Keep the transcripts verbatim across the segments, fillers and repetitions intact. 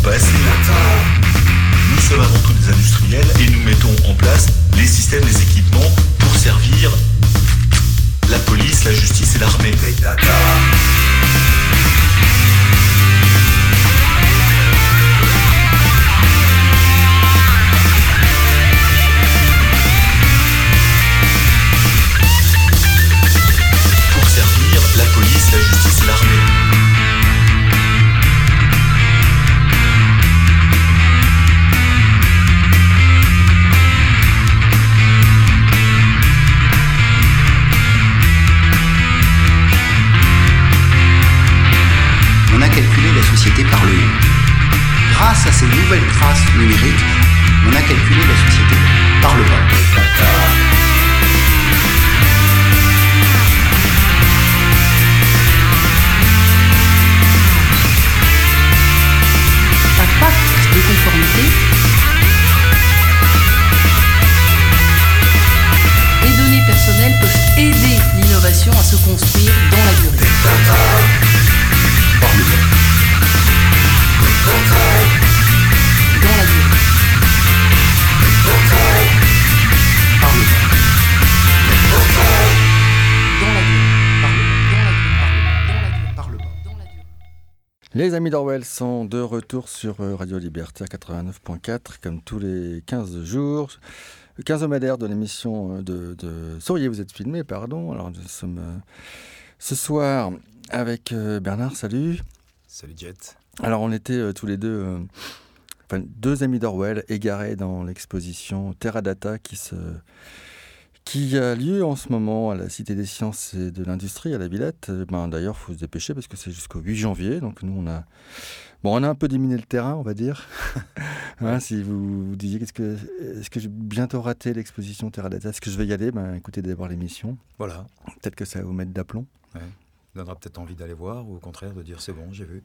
pas assez. Nous sommes avant tout des industriels et nous mettons en place les systèmes, les équipements pour servir la police, la justice et l'armée. Pour servir la police, la justice et l'armée. On a calculé la société par le haut. Grâce à ces nouvelles traces numériques, on a calculé la société par le bas. Un pacte de conformité les données personnelles peuvent aider l'innovation à se construire dans la durée. Par le bas. Dans la durée. Par le bas. Dans la durée. Par le bas. Dans la durée. Par le bas. Dans la durée. Dans la durée. Les amis d'Orwell sont de retour sur Radio Libertaire quatre-vingt-neuf point quatre, comme tous les quinze jours. Le quinzomadaire de l'émission de, de Sauriez vous êtes filmé, pardon. Alors nous sommes euh, ce soir avec euh, Bernard, salut. Salut Jet. Alors on était euh, tous les deux, euh, enfin deux amis d'Orwell égarés dans l'exposition Teradata qui se... qui a lieu en ce moment à la Cité des Sciences et de l'Industrie, à la Villette. Ben, d'ailleurs, il faut se dépêcher parce que c'est jusqu'au huit janvier. Donc nous, on a, bon, on a un peu diminué le terrain, on va dire. Hein, si vous, vous disiez, qu'est-ce que, est-ce que j'ai bientôt raté l'exposition Teradata ? Est-ce que je vais y aller ? Ben, écoutez d'abord l'émission. Voilà. Peut-être que ça va vous mettre d'aplomb. Ouais. Ça donnera peut-être envie d'aller voir ou au contraire de dire c'est bon, j'ai vu.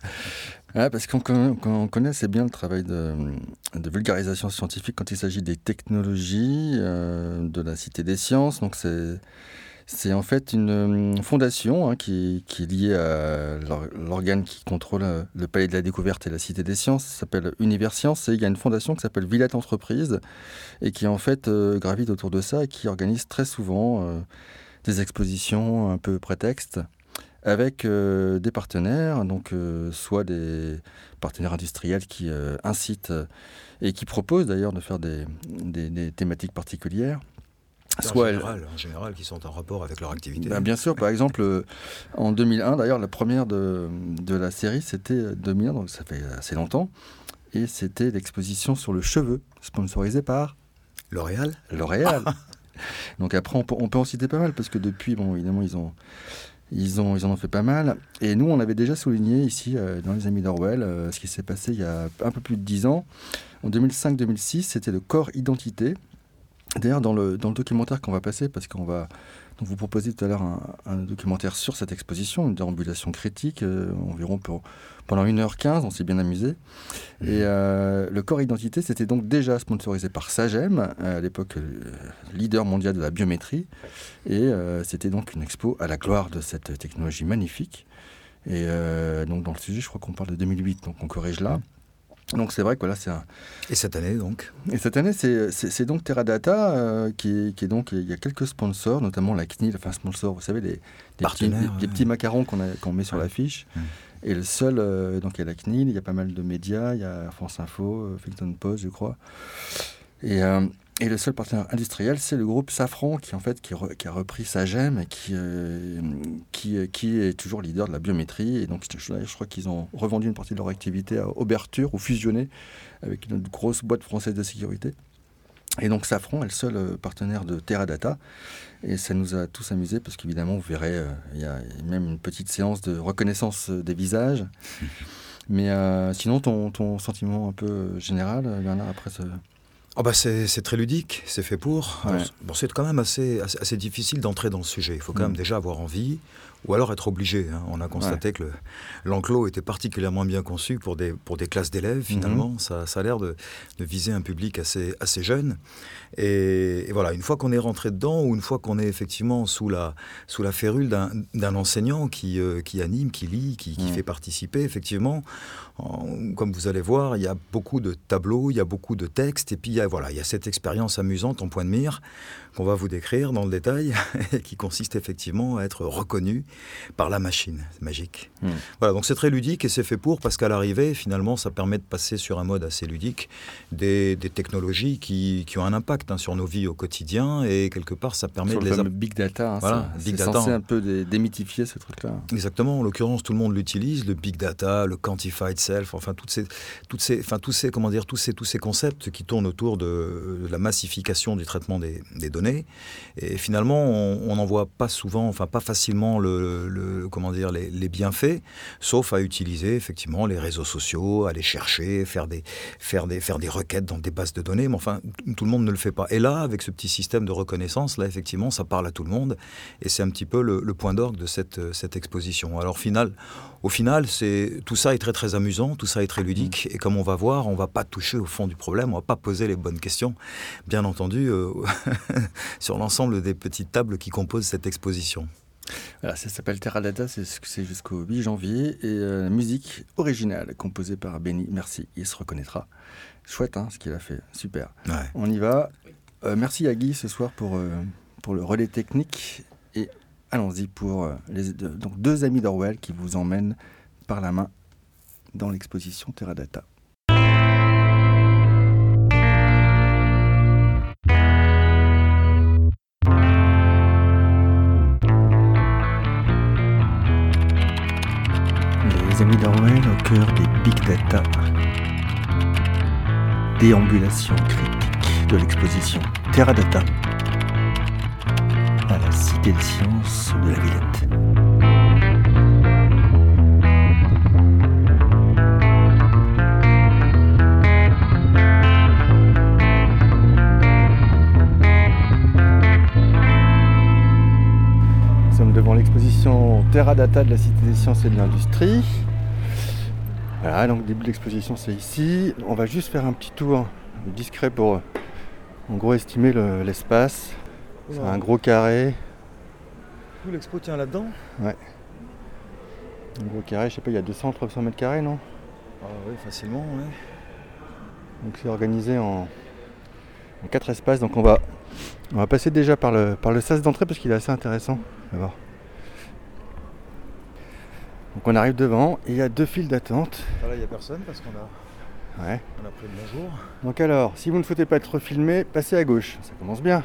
Ah, parce qu'on connaît, on connaît assez bien le travail de, de vulgarisation scientifique quand il s'agit des technologies, euh, de la Cité des Sciences. Donc c'est, c'est en fait une fondation hein, qui, qui est liée à l'organe qui contrôle le Palais de la Découverte et la Cité des Sciences. Ça s'appelle Universcience et il y a une fondation qui s'appelle Villette Entreprises et qui en fait euh, gravite autour de ça et qui organise très souvent euh, des expositions un peu prétextes avec euh, des partenaires, donc euh, soit des partenaires industriels qui euh, incitent euh, et qui proposent d'ailleurs de faire des, des, des thématiques particulières. Soit en général, en général, qui sont en rapport avec leur activité. Ben bien sûr, par exemple, euh, en deux mille un, d'ailleurs, la première de, de la série, c'était deux mille un, donc ça fait assez longtemps, et c'était l'exposition sur le cheveu, sponsorisée par L'Oréal. L'Oréal. Donc après, on peut, on peut en citer pas mal, parce que depuis, bon, évidemment, ils ont... Ils, ont, ils en ont fait pas mal. Et nous, on avait déjà souligné ici, euh, dans les Amis d'Orwell, euh, ce qui s'est passé il y a un peu plus de dix ans. En deux mille cinq deux mille six, c'était le corps identité. D'ailleurs, dans le, dans le documentaire qu'on va passer, parce qu'on va donc vous proposer tout à l'heure un, un documentaire sur cette exposition, une déambulation critique, euh, environ pour, pendant une heure quinze, on s'est bien amusé. Mmh. Et euh, le corps identité, c'était donc déjà sponsorisé par Sagem, à l'époque euh, leader mondial de la biométrie. Et euh, c'était donc une expo à la gloire de cette technologie magnifique. Et euh, donc dans le sujet, je crois qu'on parle de deux mille huit, donc on corrige là. Donc c'est vrai que voilà, c'est un... Et cette année donc Et cette année, c'est, c'est, c'est donc Teradata euh, qui, qui est donc... Il y a quelques sponsors, notamment la C N I L, enfin sponsor, vous savez, les, les, petits, les, les petits macarons qu'on, a, qu'on met sur ouais. l'affiche. Mmh. Et le seul, euh, donc il y a la C N I L, il y a pas mal de médias, il y a France Info, Huffington Post, je crois. Et... Euh, Et le seul partenaire industriel, c'est le groupe Safran, qui en fait qui, re, qui a repris Sagem et qui, euh, qui, qui est toujours leader de la biométrie. Et donc, je, je crois qu'ils ont revendu une partie de leur activité à Auberture ou fusionné avec une grosse boîte française de sécurité. Et donc, Safran est le seul partenaire de Teradata. Et ça nous a tous amusés parce qu'évidemment, vous verrez, euh, il y a même une petite séance de reconnaissance des visages. Mais euh, sinon, ton, ton sentiment un peu général, Bernard, après ce... Oh bah c'est, c'est très ludique, c'est fait pour. Ouais. Alors, bon, c'est quand même assez, assez, assez difficile d'entrer dans le sujet. Il faut quand Mm. même déjà avoir envie, ou alors être obligé. Hein. On a constaté Ouais. que le, l'enclos était particulièrement bien conçu pour des, pour des classes d'élèves, finalement. Mhm. Ça, ça a l'air de, de viser un public assez, assez jeune. Et, et voilà, une fois qu'on est rentré dedans, ou une fois qu'on est effectivement sous la, sous la férule d'un, d'un enseignant qui, euh, qui anime, qui lit, qui, qui Mm. fait participer, effectivement, en- comme vous allez voir, il y a beaucoup de tableaux, il y a beaucoup de textes, et puis il y a, voilà, il y a cette expérience amusante en point de mire qu'on va vous décrire dans le détail, et qui consiste effectivement à être reconnu par la machine. C'est magique. Mm. Voilà, donc c'est très ludique et c'est fait pour, parce qu'à l'arrivée, finalement, ça permet de passer sur un mode assez ludique des, des technologies qui, qui ont un impact hein, sur nos vies au quotidien, et quelque part, ça permet Sur de le les... fameux app- big data, hein, Voilà, c'est, big c'est data. censé un peu dé- démythifier ce truc-là. Exactement, en l'occurrence, tout le monde l'utilise, le big data, le quantified self, enfin, toutes ces, toutes ces, enfin, tous ces, comment dire, tous ces, tous ces concepts qui tournent autour de, de la massification du traitement des, des données. Et finalement, on n'en voit pas souvent, enfin, pas facilement le, le, comment dire, les, les bienfaits, sauf à utiliser effectivement les réseaux sociaux, à les chercher, faire des, faire des, faire des requêtes dans des bases de données, mais enfin, tout le monde ne le fait pas. Et là, avec ce petit système de reconnaissance, là, effectivement, ça parle à tout le monde, et c'est un petit peu le, le point d'orgue de cette, cette exposition. Alors, final, au final, c'est, tout ça est très, très amusant, tout ça est très ludique, et comme on va voir, on ne va pas toucher au fond du problème, on ne va pas poser les bonnes questions, bien entendu, euh, sur l'ensemble des petites tables qui composent cette exposition. Voilà, ça s'appelle Teradata, c'est, c'est jusqu'au huit janvier. Et euh, musique originale, composée par Benny. Merci, il se reconnaîtra. Chouette, hein, ce qu'il a fait. Super. Ouais. On y va. Euh, merci à Guy ce soir pour, euh, pour le relais technique. Et allons-y pour euh, les deux, donc deux amis d'Orwell qui vous emmènent par la main dans l'exposition Teradata. Les amis d'Orwell au cœur des big data. Déambulation critique de l'exposition Teradata à la Cité des Sciences de la Villette. Nous sommes devant l'exposition Teradata de la Cité des Sciences et de l'Industrie. Voilà, donc le début de l'exposition c'est ici. On va juste faire un petit tour discret pour en gros estimer le, l'espace. C'est un gros carré. Tout l'expo tient là-dedans ? Un gros carré, je sais pas, il y a deux cents à trois cents mètres carrés, non ? Ah oui, facilement, ouais. Donc c'est organisé en, en quatre espaces. Donc on va, on va passer déjà par le, par le sas d'entrée parce qu'il est assez intéressant. On va voir. Donc on arrive devant et il y a deux files d'attente. Là, il n'y a personne parce qu'on a, Ouais. on a pris le bonjour. Donc alors, si vous ne souhaitez pas être filmé, passez à gauche. Ça commence bien.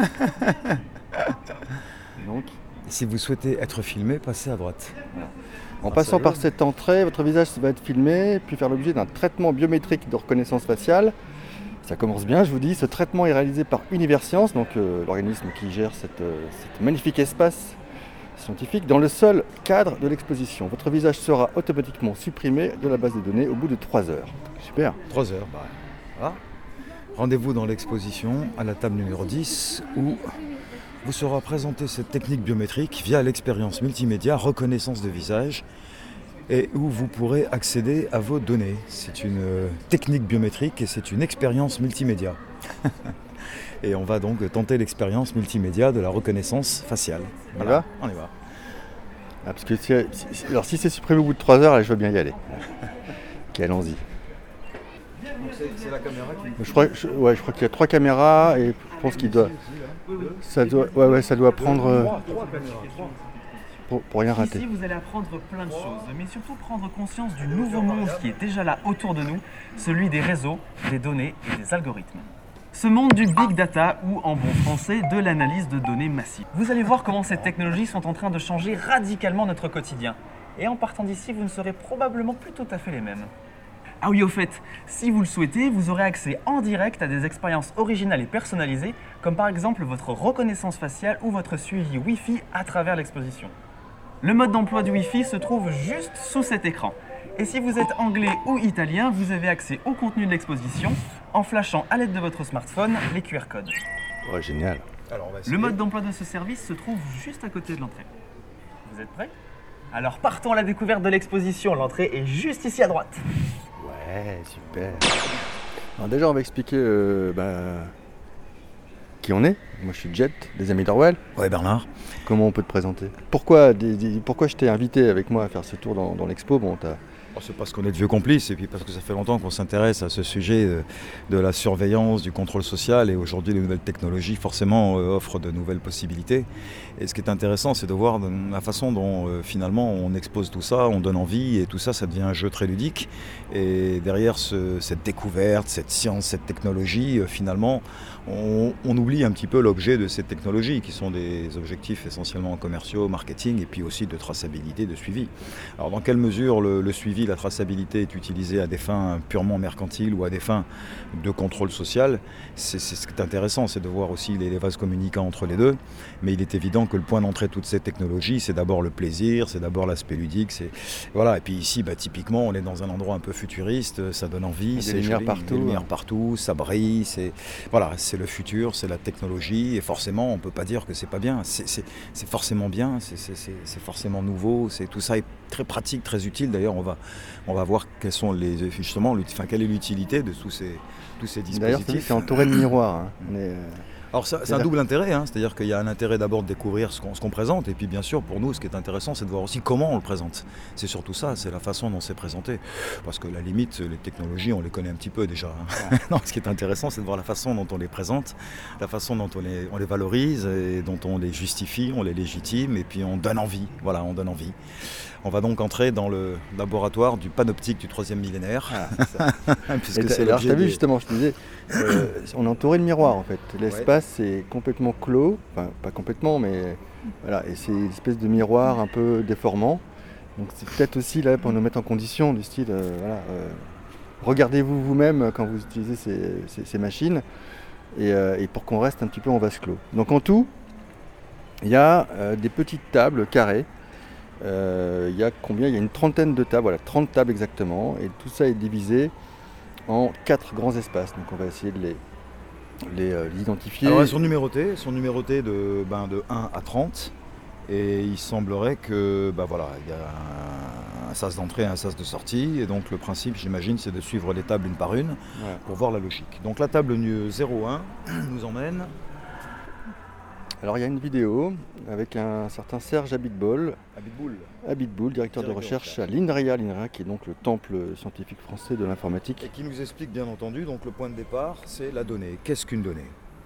Donc, Si vous souhaitez être filmé, passez à droite. en Ah, passant sérieux par cette entrée, votre visage va être filmé, puis faire l'objet d'un traitement biométrique de reconnaissance faciale. Ça commence bien, je vous dis. Ce traitement est réalisé par Universcience, donc euh, l'organisme qui gère cette, euh, cet magnifique espace scientifique, dans le seul cadre de l'exposition. Votre visage sera automatiquement supprimé de la base de données au bout de trois heures. Super. trois heures, bah, voilà. Rendez-vous dans l'exposition à la table numéro dix où vous sera présentée cette technique biométrique via l'expérience multimédia reconnaissance de visage et où vous pourrez accéder à vos données. C'est une euh, technique biométrique et c'est une expérience multimédia. Et on va donc tenter l'expérience multimédia de la reconnaissance faciale. On y va ? On y va. Ah, parce que si, si- alors si c'est supprimé au bout de trois heures, là, je veux bien y aller. Ok, allons-y. C'est la caméra qui... Je crois, je, ouais, je crois qu'il y a trois caméras et je pense qu'il doit, ça doit, ouais, ouais, ça doit prendre euh, pour, pour rien rater. Ici, vous allez apprendre plein de choses, mais surtout prendre conscience du nouveau monde qui est déjà là autour de nous, celui des réseaux, des données et des algorithmes. Ce monde du big data, ou en bon français, de l'analyse de données massives. Vous allez voir comment ces technologies sont en train de changer radicalement notre quotidien. Et en partant d'ici, vous ne serez probablement plus tout à fait les mêmes. Ah oui, au fait, si vous le souhaitez, vous aurez accès en direct à des expériences originales et personnalisées, comme par exemple votre reconnaissance faciale ou votre suivi Wi-Fi à travers l'exposition. Le mode d'emploi du Wi-Fi se trouve juste sous cet écran. Et si vous êtes anglais ou italien, vous avez accès au contenu de l'exposition en flashant à l'aide de votre smartphone les Q R codes. Ouais, génial. Alors, on va Le mode d'emploi de ce service se trouve juste à côté de l'entrée. Vous êtes prêts? Alors partons à la découverte de l'exposition. L'entrée est juste ici à droite. Ouais, super. Alors déjà, on va expliquer euh, bah, qui on est. Moi, je suis Jet, des Amis d'Orwell. Ouais, Bernard. Comment on peut te présenter? Pourquoi, des, des, pourquoi je t'ai invité avec moi à faire ce tour dans, dans l'expo? Bon, t'as... Oh, c'est parce qu'on est de vieux complices et puis parce que ça fait longtemps qu'on s'intéresse à ce sujet de, de la surveillance, du contrôle social, et aujourd'hui les nouvelles technologies forcément euh, offrent de nouvelles possibilités. Et ce qui est intéressant, c'est de voir de, la façon dont euh, finalement on expose tout ça, on donne envie, et tout ça, ça devient un jeu très ludique. Et derrière ce, cette découverte, cette science, cette technologie, euh, finalement, on, on oublie un petit peu l'objet de ces technologies, qui sont des objectifs essentiellement commerciaux, marketing, et puis aussi de traçabilité, de suivi. Alors dans quelle mesure le, le suivi, la traçabilité est utilisée à des fins purement mercantiles ou à des fins de contrôle social, c'est, c'est ce qui est intéressant, c'est de voir aussi les, les vases communicants entre les deux. Mais il est évident que le point d'entrée de toutes ces technologies, c'est d'abord le plaisir, c'est d'abord l'aspect ludique. C'est... Voilà. Et puis ici, bah, typiquement, on est dans un endroit un peu futuriste, ça donne envie, des c'est lumières joli, partout, des lumières hein. partout, ça brille, c'est... Voilà, c'est le futur, c'est la technologie, et forcément, on ne peut pas dire que c'est pas bien. C'est, c'est, c'est forcément bien, c'est, c'est, c'est, c'est forcément nouveau, c'est, tout ça est très pratique, très utile. D'ailleurs, on va, on va voir quelles sont les, justement, enfin, quelle est l'utilité de tous ces, tous ces dispositifs. D'ailleurs, c'est, c'est entouré de miroirs. Hein. On est, euh... Alors ça, c'est un double intérêt, hein. C'est-à-dire qu'il y a un intérêt d'abord de découvrir ce qu'on, ce qu'on présente, et puis bien sûr pour nous ce qui est intéressant c'est de voir aussi comment on le présente. C'est surtout ça, c'est la façon dont c'est présenté. Parce que la limite, les technologies on les connaît un petit peu déjà. Hein. Non, ce qui est intéressant c'est de voir la façon dont on les présente, la façon dont on les, on les valorise, et dont on les justifie, on les légitime, et puis on donne envie. Voilà, on donne envie. On va donc entrer dans le laboratoire du panoptique du troisième millénaire. Ah, c'est ça. Puisque c'est alors, t'as vu des... justement, je te disais, euh, on est entouré de miroirs en fait. L'espace ouais. est complètement clos, enfin pas complètement, mais voilà, et c'est une espèce de miroir un peu déformant. Donc c'est peut-être aussi là pour nous mettre en condition du style, euh, voilà, euh, regardez-vous vous-même quand vous utilisez ces, ces, ces machines, et, euh, et pour qu'on reste un petit peu en vase clos. Donc en tout, il y a euh, des petites tables carrées. Il euh, y a combien? Il y a une trentaine de tables, voilà, trente tables exactement, et tout ça est divisé en quatre grands espaces. Donc on va essayer de les, les, euh, les identifier. Alors elles sont numérotées, elles sont numérotées de, ben, de un à trente, et il semblerait que, ben voilà, il y a un, un sas d'entrée et un sas de sortie, et donc le principe, j'imagine, c'est de suivre les tables une par une, ouais. pour voir la logique. Donc la table zéro un nous emmène... Alors il y a une vidéo avec un certain Serge Abitbol, Abitboul, Abitboul, directeur, directeur de recherche à l'INRIA, l'INRIA qui est donc le temple scientifique français de l'informatique. Et qui nous explique bien entendu, donc le point de départ, c'est la donnée. Qu'est-ce qu'une donnée?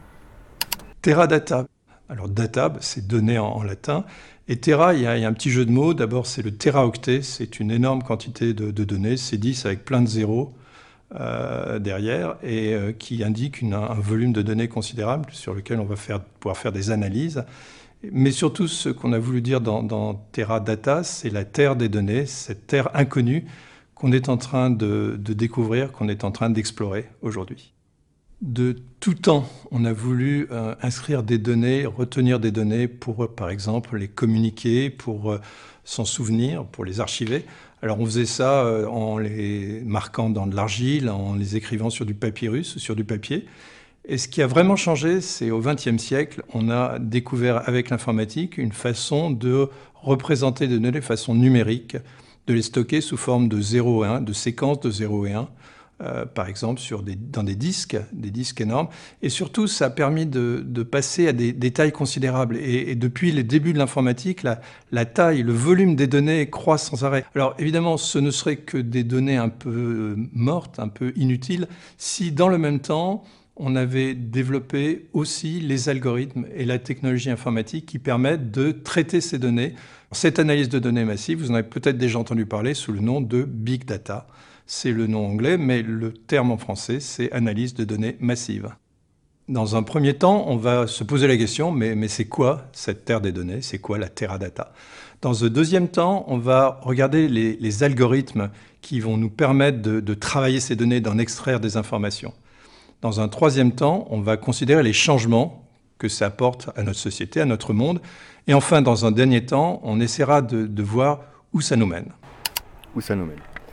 Teradata. Alors data, c'est données en, en latin. Et Tera, il y, a, il y a un petit jeu de mots. D'abord, c'est le téraoctet, c'est une énorme quantité de, de données, c'est dix avec plein de zéros. Euh, derrière et euh, qui indique une, un volume de données considérable sur lequel on va faire, pouvoir faire des analyses. Mais surtout, ce qu'on a voulu dire dans, dans Teradata, c'est la terre des données, cette terre inconnue qu'on est en train de, de découvrir, qu'on est en train d'explorer aujourd'hui. De tout temps, on a voulu euh, inscrire des données, retenir des données pour, par exemple, les communiquer, pour euh, s'en souvenir, pour les archiver. Alors on faisait ça euh, en les marquant dans de l'argile, en les écrivant sur du papyrus, sur du papier. Et ce qui a vraiment changé, c'est au vingtième siècle, on a découvert avec l'informatique une façon de représenter des données de façon numérique, de les stocker sous forme de zéro et un, de séquences de zéro et un. Euh, par exemple sur des, dans des disques, des disques énormes. Et surtout, ça a permis de, de passer à des, des tailles considérables. Et, et depuis les débuts de l'informatique, la, la taille, le volume des données croît sans arrêt. Alors évidemment, ce ne serait que des données un peu mortes, un peu inutiles, si dans le même temps, on avait développé aussi les algorithmes et la technologie informatique qui permettent de traiter ces données. Cette analyse de données massive, vous en avez peut-être déjà entendu parler sous le nom de Big Data. C'est le nom anglais, mais le terme en français, c'est analyse de données massive. Dans un premier temps, on va se poser la question, mais, mais c'est quoi cette terre des données? C'est quoi la Teradata? Dans un deuxième temps, on va regarder les, les algorithmes qui vont nous permettre de, de travailler ces données, d'en extraire des informations. Dans un troisième temps, on va considérer les changements que ça apporte à notre société, à notre monde. Et enfin, dans un dernier temps, on essaiera de, de voir où ça nous mène. Où ça nous mène.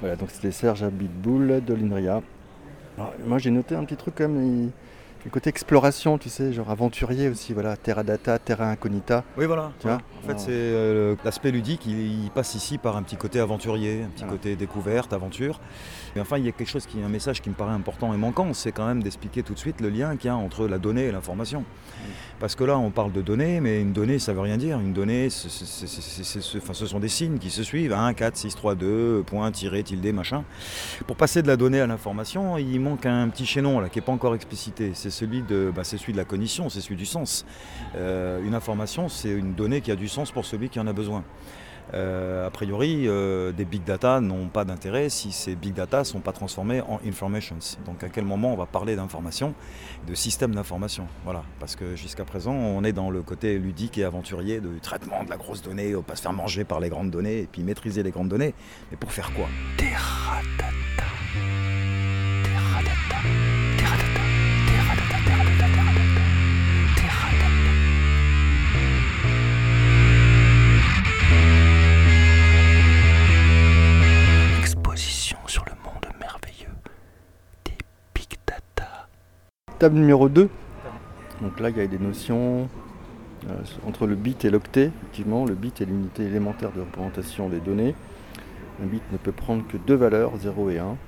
Voilà, donc c'était Serge Abitboul de l'INRIA. Alors, moi j'ai noté un petit truc quand même, il- le côté exploration, tu sais, genre aventurier aussi, voilà, Terra Data, Terra Incognita. Oui, voilà. Tu vois En fait, Ah. c'est euh, l'aspect ludique, il, il passe ici par un petit côté aventurier, un petit Voilà. côté découverte, aventure. Mais enfin, il y a quelque chose qui un message qui me paraît important et manquant, c'est quand même d'expliquer tout de suite le lien qu'il y a entre la donnée et l'information. Parce que là, on parle de données, mais une donnée, ça veut rien dire. Une donnée, c'est, c'est, c'est, c'est, c'est, c'est, enfin, ce sont des signes qui se suivent, un, quatre, six, trois, deux, point, tiré, tilde, machin. Pour passer de la donnée à l'information, il manque un petit chaînon là, qui n'est pas encore explicité. C'est celui de, bah, c'est celui de la cognition, c'est celui du sens. Euh, une information, c'est une donnée qui a du sens pour celui qui en a besoin. Euh, a priori, euh, des big data n'ont pas d'intérêt si ces big data ne sont pas transformés en informations. Donc à quel moment on va parler d'information, de système d'information. Voilà. Parce que jusqu'à présent, on est dans le côté ludique et aventurier du traitement de la grosse donnée, on va pas se faire manger par les grandes données et puis maîtriser les grandes données. Mais pour faire quoi ? Exposition sur le monde merveilleux des big data. Table numéro deux. Donc là, il y a des notions euh, entre le bit et l'octet. Effectivement, le bit est l'unité élémentaire de représentation des données. Un bit ne peut prendre que deux valeurs, zéro et un.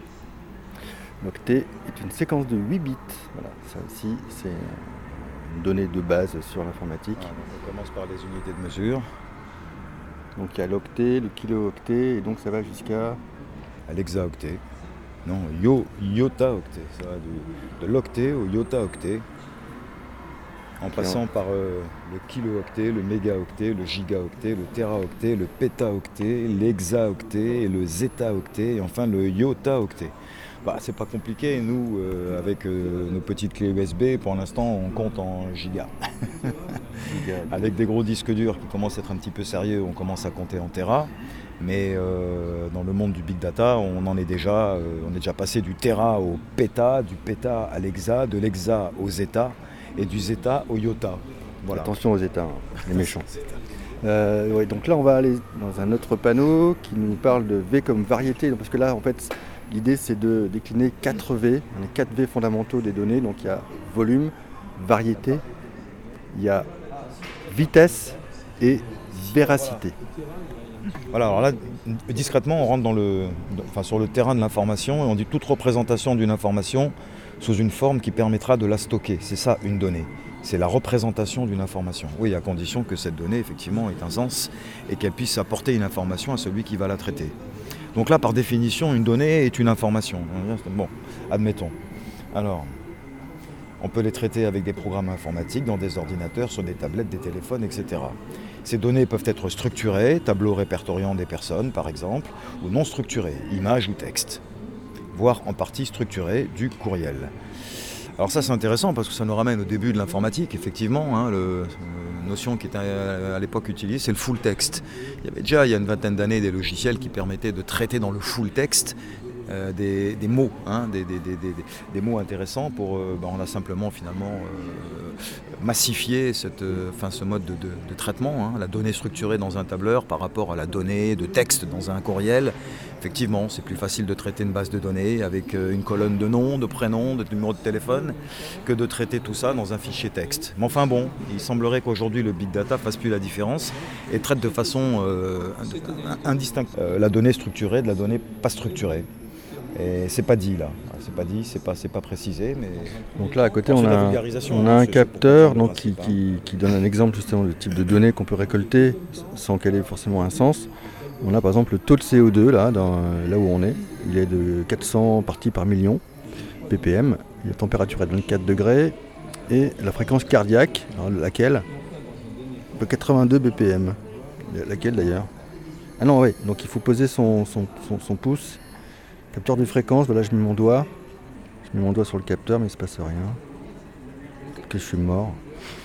L'octet est une séquence de huit bits. Voilà, ça aussi, c'est une donnée de base sur l'informatique. Ah, donc on commence par les unités de mesure. Donc il y a l'octet, le kilo-octet, et donc ça va jusqu'à... À l'hexaoctet. Non, yo, iota-octet. Ça va du- de l'octet au iota-octet. En passant par euh, le kilo-octet, le mégaoctet, le gigaoctet, le téraoctet, le pétaoctet, l'hexaoctet, et le zétaoctet et enfin le iota-octet. Bah, c'est pas compliqué, nous, euh, avec euh, nos petites clés U S B, pour l'instant, on compte en giga. Avec des gros disques durs qui commencent à être un petit peu sérieux, on commence à compter en téra. Mais euh, dans le monde du big data, on en est déjà, euh, on est déjà passé du téra au péta, du péta à l'hexa, de l'hexa au zeta et du zeta au iota. Voilà. Attention aux états, hein, les méchants. Euh, ouais, donc là, on va aller dans un autre panneau qui nous parle de V comme variété. Parce que là, en fait, l'idée, c'est de décliner quatre V, les quatre V fondamentaux des données. Donc il y a volume, variété, il y a vitesse et véracité. Voilà, alors là, discrètement, on rentre dans le, enfin, sur le terrain de l'information et on dit toute représentation d'une information sous une forme qui permettra de la stocker. C'est ça, une donnée. C'est la représentation d'une information. Oui, à condition que cette donnée, effectivement, ait un sens et qu'elle puisse apporter une information à celui qui va la traiter. Donc là, par définition, une donnée est une information. Bon, admettons. Alors, on peut les traiter avec des programmes informatiques, dans des ordinateurs, sur des tablettes, des téléphones, et cetera. Ces données peuvent être structurées, tableau répertoriant des personnes par exemple, ou non structurées, images ou textes, voire en partie structurées, du courriel. Alors ça c'est intéressant parce que ça nous ramène au début de l'informatique, effectivement, hein, le, la notion qui était à, à l'époque utilisée, c'est le full text. Il y avait déjà il y a une vingtaine d'années des logiciels qui permettaient de traiter dans le full text Euh, des, des mots, hein, des, des, des, des, des mots intéressants pour, euh, ben on a simplement finalement euh, massifié cette, euh, fin, ce mode de, de, de traitement, hein, la donnée structurée dans un tableur par rapport à la donnée de texte dans un courriel. Effectivement, c'est plus facile de traiter une base de données avec euh, une colonne de nom, de prénom, de numéro de téléphone, que de traiter tout ça dans un fichier texte. Mais enfin bon, il semblerait qu'aujourd'hui le big data fasse plus la différence et traite de façon euh, indistincte euh, la donnée structurée de la donnée pas structurée. Et c'est pas dit là, c'est pas dit, c'est pas, c'est pas précisé, mais... Donc là à côté Bon, on c'est de la a, vulgarisation, on a hein, un c'est- capteur c'est pour donc, qui, le principe, qui, qui donne un exemple justement du type de données qu'on peut récolter sans qu'elle ait forcément un sens. On a par exemple le taux de C O deux là, dans, là où on est, il est de quatre cents parties par million ppm, la température est de vingt-quatre degrés et la fréquence cardiaque, alors laquelle de quatre-vingt-deux B P M, laquelle d'ailleurs. Ah non ouais, donc il faut poser son, son, son, son pouce. Capteur de fréquence, voilà, je mets mon doigt. Je mets mon doigt sur le capteur, mais il ne se passe rien. Peut-être que je suis mort.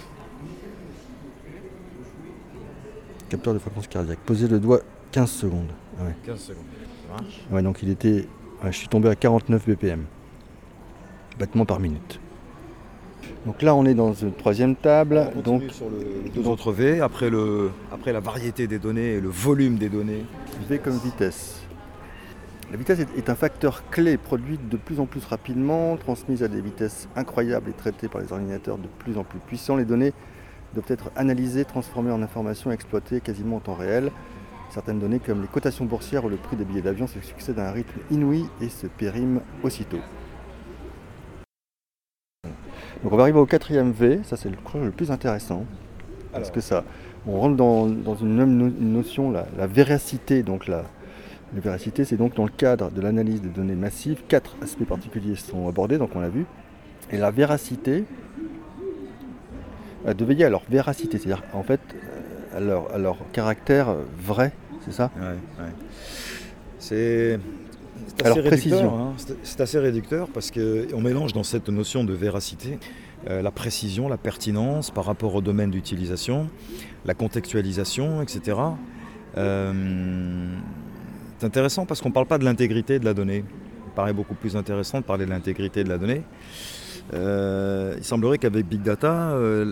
Capteur de fréquence cardiaque. Posez le doigt quinze secondes. Ah ouais. quinze secondes, ça marche. Ouais, donc il était. Ouais, je suis tombé à quarante-neuf B P M. Battements par minute. Donc là, on est dans une troisième table. On Donc, continue sur le, les deux autres V, après, le, après la variété des données et le volume des données. V comme vitesse. La vitesse est, est un facteur clé, produite de plus en plus rapidement, transmise à des vitesses incroyables et traitée par les ordinateurs de plus en plus puissants. Les données doivent être analysées, transformées en informations et exploitées quasiment en temps réel. Certaines données comme les cotations boursières ou le prix des billets d'avion se succèdent à un rythme inouï et se périment aussitôt. Donc on va arriver au quatrième V, ça c'est le, le plus intéressant. Parce Alors. que ça, on rentre dans, dans une même no- une notion, la, la véracité. Donc la, la véracité, c'est donc dans le cadre de l'analyse des données massives, quatre aspects particuliers sont abordés, donc on l'a vu. Et la véracité, de veiller à leur véracité, c'est-à-dire en fait à leur, à leur caractère vrai, c'est ça ? Ouais, ouais. C'est, c'est assez Alors, réducteur, précision. hein. c'est, c'est assez réducteur parce qu'on mélange dans cette notion de véracité euh, la précision, la pertinence par rapport au domaine d'utilisation, la contextualisation, et cetera. Euh, c'est intéressant parce qu'on ne parle pas de l'intégrité de la donnée. Il paraît beaucoup plus intéressant de parler de l'intégrité de la donnée. Euh, il semblerait qu'avec Big Data, euh,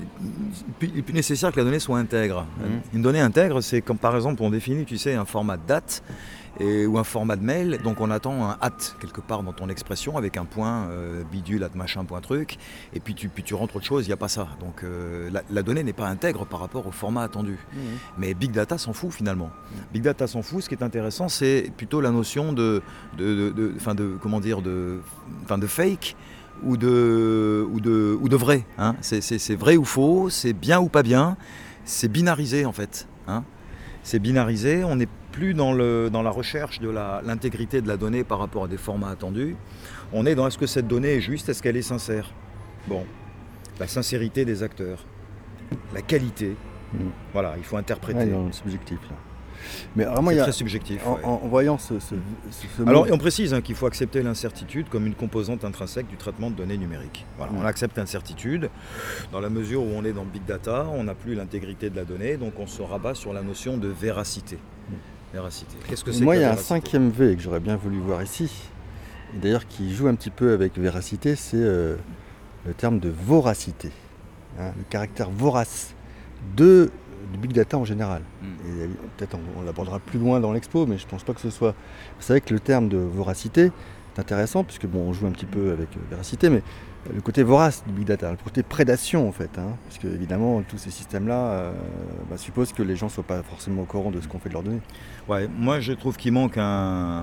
il est plus nécessaire que la donnée soit intègre. Mmh. Une donnée intègre, c'est comme par exemple on définit, tu sais, un format de date et, ou un format de mail. Donc on attend un at quelque part dans ton expression avec un point euh, bidule, at machin, point truc. Et puis tu, puis tu rentres autre chose, il n'y a pas ça. Donc euh, la, la donnée n'est pas intègre par rapport au format attendu. Mmh. Mais Big Data s'en fout finalement. Mmh. Big Data s'en fout. Ce qui est intéressant, c'est plutôt la notion de, de, de, de, de, de comment dire, de, de fake. Ou de, ou de, ou de vrai. Hein. C'est, c'est, c'est vrai ou faux, c'est bien ou pas bien, c'est binarisé en fait. Hein. C'est binarisé, on n'est plus dans, le, dans la recherche de la, l'intégrité de la donnée par rapport à des formats attendus. On est dans est-ce que cette donnée est juste, est-ce qu'elle est sincère ? Bon, la sincérité des acteurs, la qualité, mmh. voilà, il faut interpréter. Ouais, non, subjectif là. Mais alors moi, c'est il y a, très subjectif. En, ouais. en, en voyant ce, ce, ce, ce Alors, mot... on précise hein, qu'il faut accepter l'incertitude comme une composante intrinsèque du traitement de données numériques. Voilà, mmh. On accepte l'incertitude. Dans la mesure où on est dans Big Data, on n'a plus l'intégrité de la donnée, donc on se rabat sur la notion de véracité. Mmh. Véracité. Qu'est-ce que c'est Moi, que il y a un véracité ? cinquième V que j'aurais bien voulu voir ici, et d'ailleurs qui joue un petit peu avec véracité, c'est euh, le terme de voracité, hein, le caractère vorace de du Big Data en général. Mm. Et peut-être on, on l'abordera plus loin dans l'expo, mais je ne pense pas que ce soit... Vous savez que le terme de voracité est intéressant, puisque bon, on joue un petit peu avec euh, véracité, mais le côté vorace du Big Data, le côté prédation en fait, hein, parce que évidemment tous ces systèmes-là euh, bah, supposent que les gens ne soient pas forcément au courant de ce qu'on fait de leurs données. Ouais, moi je trouve qu'il manque un,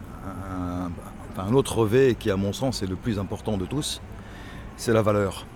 un, un autre V qui à mon sens est le plus important de tous, c'est la valeur.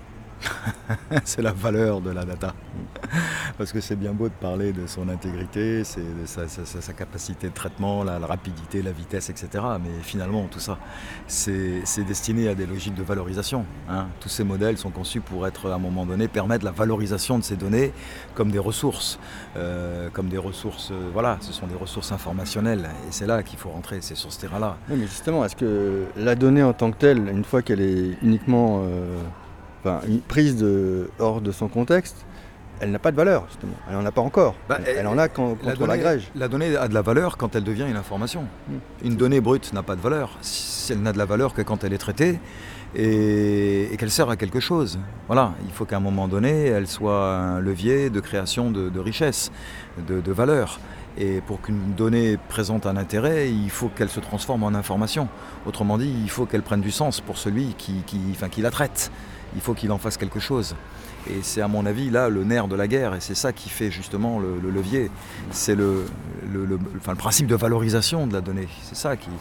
C'est la valeur de la data. Parce que c'est bien beau de parler de son intégrité, c'est de sa, sa, sa capacité de traitement, la, la rapidité, la vitesse, et cetera. Mais finalement, tout ça, c'est, c'est destiné à des logiques de valorisation. Hein. Tous ces modèles sont conçus pour être, à un moment donné, permettre la valorisation de ces données comme des ressources. Euh, comme des ressources, euh, voilà, ce sont des ressources informationnelles. Et c'est là qu'il faut rentrer, c'est sur ce terrain-là. Oui, mais justement, est-ce que la donnée en tant que telle, une fois qu'elle est uniquement... Euh... Enfin, une prise de, hors de son contexte, elle n'a pas de valeur, justement. Elle n'en a pas encore. Bah, elle, elle en a quand, quand on l'agrège. La donnée a de la valeur quand elle devient une information. Mmh. Une donnée brute n'a pas de valeur. Si elle n'a de la valeur que quand elle est traitée et, et qu'elle sert à quelque chose. Voilà, il faut qu'à un moment donné, elle soit un levier de création de, de richesse, de, de valeur. Et pour qu'une donnée présente un intérêt, il faut qu'elle se transforme en information. Autrement dit, il faut qu'elle prenne du sens pour celui qui, qui, enfin, qui la traite. Il faut qu'il en fasse quelque chose. Et c'est à mon avis là le nerf de la guerre, et c'est ça qui fait justement le, le levier. C'est le, le, le, enfin, le principe de valorisation de la donnée. C'est ça qui...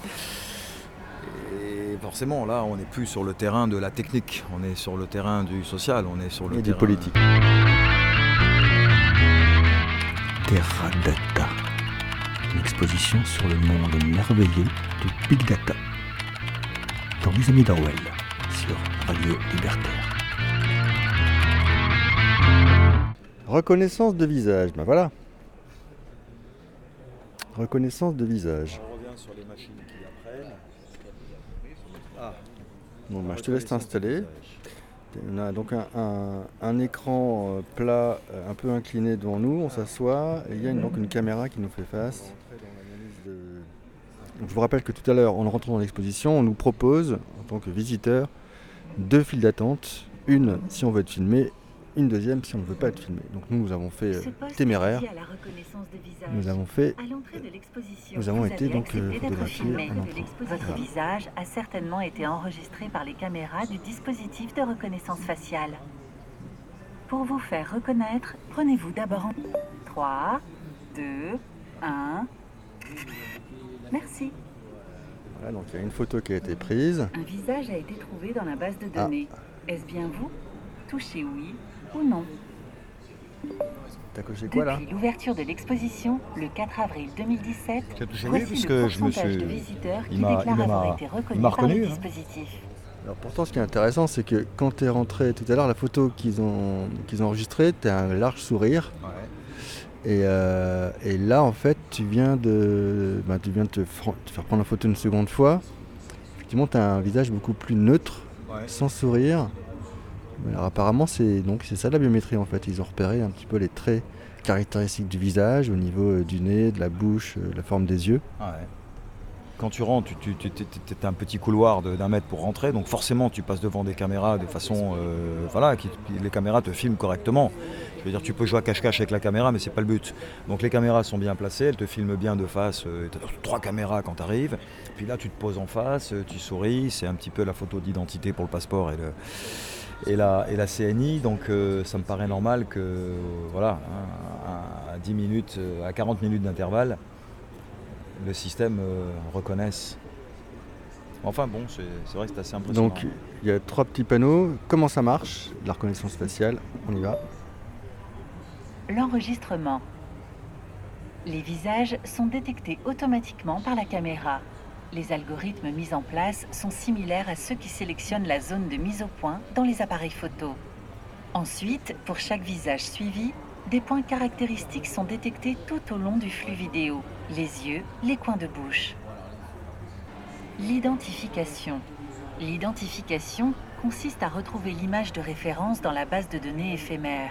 Et forcément là on n'est plus sur le terrain de la technique, on est sur le terrain du social, on est sur le et terrain... du politique. Terra Data, une exposition sur le monde merveilleux du Big Data, dans Les Amis d'Orwell, sur Radio Libertaire. Reconnaissance de visage, ben voilà. Reconnaissance de visage. On revient sur les machines qui apprennent. Ah. Bon, ben, je te laisse t'installer. On a donc un, un, un écran plat un peu incliné devant nous, on s'assoit et il y a une, donc une caméra qui nous fait face. Je vous rappelle que tout à l'heure, en rentrant dans l'exposition, on nous propose, en tant que visiteur, deux files d'attente. Une si on veut être filmé une deuxième si on ne veut pas être filmé. Donc nous, nous avons fait euh, Ce poste téméraire. dédié à la reconnaissance de visage. Nous avons fait, À l'entrée de l'exposition, nous avons vous été avez donc accepté euh, d'être photographiés filmé. un enfant. Votre Voilà. visage a certainement été enregistré par les caméras du dispositif de reconnaissance faciale. Pour vous faire reconnaître, prenez-vous d'abord en trois, deux, un. Merci. Voilà, donc il y a une photo qui a été prise. Un visage a été trouvé dans la base de Ah. données. Est-ce bien vous? Touchez oui ou non. T'as coché quoi là? Depuis l'ouverture de l'exposition, le quatre avril deux mille dix-sept, J'ai touché oui voici parce le que je me pourcentage suis. de visiteurs il qui m'a- déclarent il avoir m'a- été il reconnus m'a par le reconnu, hein. dispositif. Alors pourtant, ce qui est intéressant, c'est que quand tu es rentré tout à l'heure, la photo qu'ils ont, qu'ils ont enregistrée, tu as un large sourire. Ouais. Et, euh, et là, en fait, tu viens de, ben, tu viens de te, fran- te faire prendre la photo une seconde fois. Effectivement, tu as un visage beaucoup plus neutre, Ouais. sans sourire. Mais alors, apparemment, c'est, donc, c'est ça la biométrie, en fait. Ils ont repéré un petit peu les traits caractéristiques du visage, au niveau euh, du nez, de la bouche, euh, de la forme des yeux. Ouais. Quand tu rentres, tu, tu, tu as un petit couloir de- d'un mètre pour rentrer, donc forcément tu passes devant des caméras de façon, euh, voilà, qui, les caméras te filment correctement. Je veux dire, tu peux jouer à cache-cache avec la caméra, mais c'est pas le but. Donc les caméras sont bien placées, elles te filment bien de face. Euh, tu as trois caméras quand tu arrives. Puis là, tu te poses en face, euh, tu souris, c'est un petit peu la photo d'identité pour le passeport et le. Et la, et la C N I, donc euh, ça me paraît normal que, euh, voilà, hein, à, à dix minutes, euh, à quarante minutes d'intervalle, le système euh, reconnaisse. Enfin bon, c'est c'est vrai que c'est assez impressionnant. Donc, il y a trois petits panneaux. Comment ça marche? La reconnaissance faciale, on y va. L'enregistrement. Les visages sont détectés automatiquement par la caméra. Les algorithmes mis en place sont similaires à ceux qui sélectionnent la zone de mise au point dans les appareils photo. Ensuite, pour chaque visage suivi, des points caractéristiques sont détectés tout au long du flux vidéo, les yeux, les coins de bouche. L'identification. L'identification consiste à retrouver l'image de référence dans la base de données éphémère.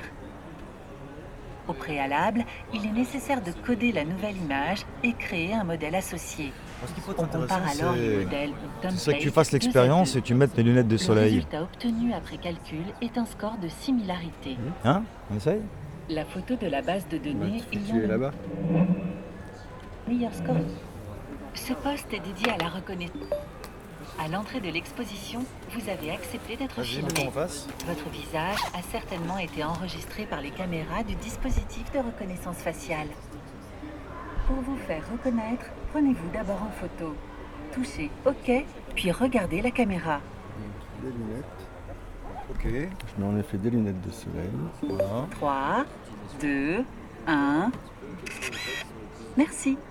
Au préalable, il est nécessaire de coder la nouvelle image et créer un modèle associé. Ce qu'il faut On compare alors les modèles ou templates. c'est que tu fasses l'expérience et tu mettes tes lunettes de Le soleil. résultat obtenu après calcul est un score de similarité. Hein? On essaye? La photo de la base de données Tu ayant es le là-bas. meilleur score. Ce poste est dédié à la reconnaissance. À l'entrée de l'exposition, vous avez accepté d'être Vas-y, filmé. mets-toi en face. Votre visage a certainement été enregistré par les caméras du dispositif de reconnaissance faciale. Pour vous faire reconnaître, prenez-vous d'abord en photo. Touchez OK, puis regardez la caméra. Des lunettes. Ok. Je mets en effet des lunettes de soleil. Voilà. trois, deux, un. Merci.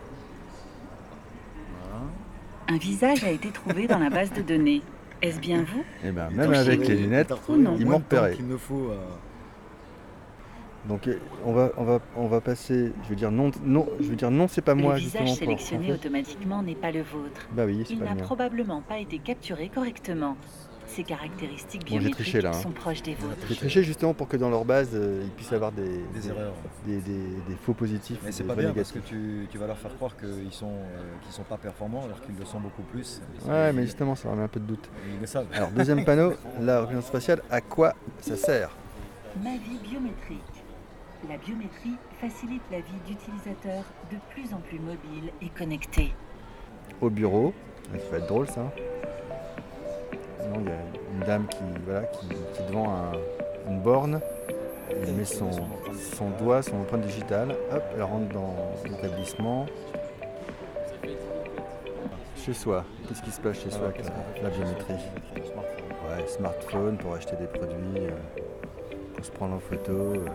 Un visage a été trouvé dans la base de données. Est-ce bien vous? Et bien, même Touchez. avec les lunettes, Ou non. ils m'ont repéré. Il me faut. euh, Donc euh, on va, on va, on va passer. Je veux dire non, non, je veux dire non, c'est pas moi Le justement. visage pour- sélectionné en fait- automatiquement n'est pas le vôtre. Bah oui, c'est Il pas n'a le mien. probablement pas été capturé correctement. Ces caractéristiques Bon, j'ai biométriques triché, là, hein. sont proches des vôtres. J'ai triché justement pour que dans leur base, euh, ils puissent avoir des, Des erreurs. des, des- des faux positifs. Mais c'est des pas vrais bien parce que négatifs. tu, tu vas leur faire croire qu'ils sont, euh, qu'ils sont pas performants alors qu'ils le sont beaucoup plus. Ouais, mais justement, ça remet un peu de doute. Ils le savent. Alors, deuxième panneau, la reconnaissance faciale, à quoi ça sert? Ma vie biométrique. La biométrie facilite la vie d'utilisateurs de plus en plus mobiles et connectés. Au bureau. Ça va être drôle, ça. Non, il y a une dame qui, voilà, qui, qui est devant un- une borne. Elle met son, son doigt, son empreinte digitale. Hop, elle rentre dans l'établissement. Chez soi. Qu'est-ce qui se passe chez soi avec la, la biométrie? Ouais, smartphone pour acheter des produits, euh, pour se prendre en photo. euh.